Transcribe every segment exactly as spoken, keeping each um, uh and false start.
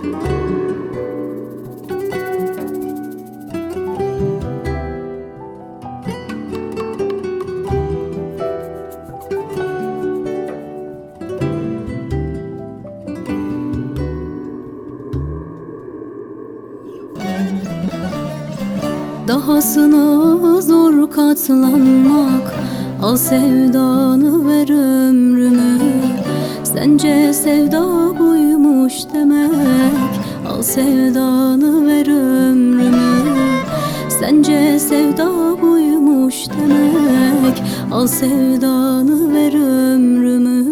Dahasına zor katlanmak, al sevdanı ver ömrümü. Sence sevda buymuş demek, al sevdanı ver ömrümü. Sence sevda buymuş demek, al sevdanı ver ömrümü.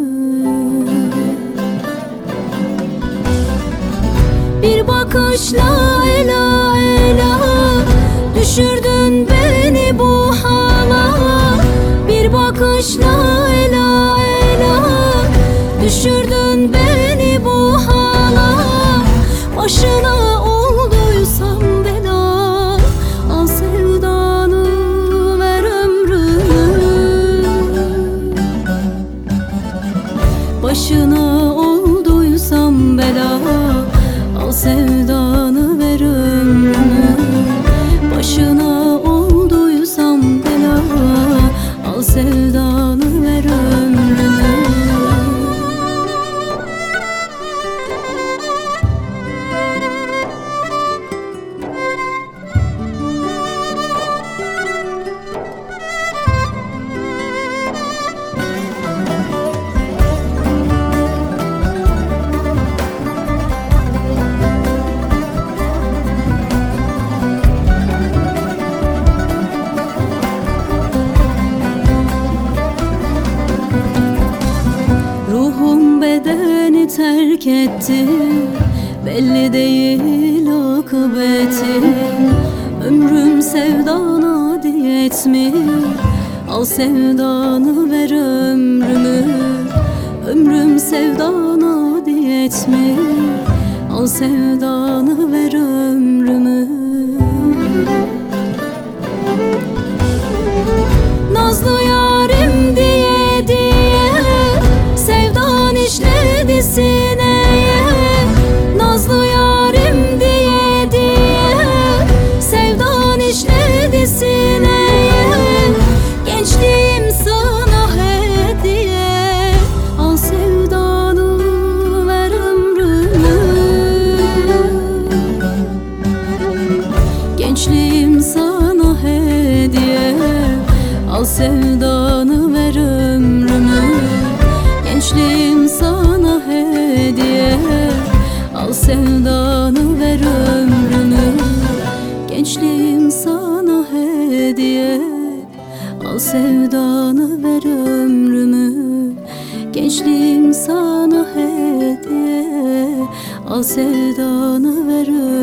Bir bakışla ela ela düşürdün beni bu hala. Bir bakışla ela ela düşürdün beni bu hala. Başına olduysam bela, al sevdanı ver ömrümü. Başına olduysam bela, al sevdanı ver ömrümü. Başına olduysam bela, al sevdanı ver ömrümü. Bedeni terk etti, belli değil akıbeti. Ömrüm sevdana diyet mi? Al sevdanı ver ömrümü. Ömrüm sevdana diyet mi? Al sevdanı ver ömrümü. Nazlı yarim diye diye sevdan işledi sineye. Nazlı yarim diye diye sevdan işledi sineye. Gençliğim sana hediye, al sevdanı ver ömrümü. Gençliğim sana hediye, al sevdanı ver ömrümü. Gençliğim sana hediye, al sevdanı ver ömrümü. Gençliğim sana hediye, al sevdanı ver ömrümü. Gençliğim sana hediye, al sevdanı ver ömrümü.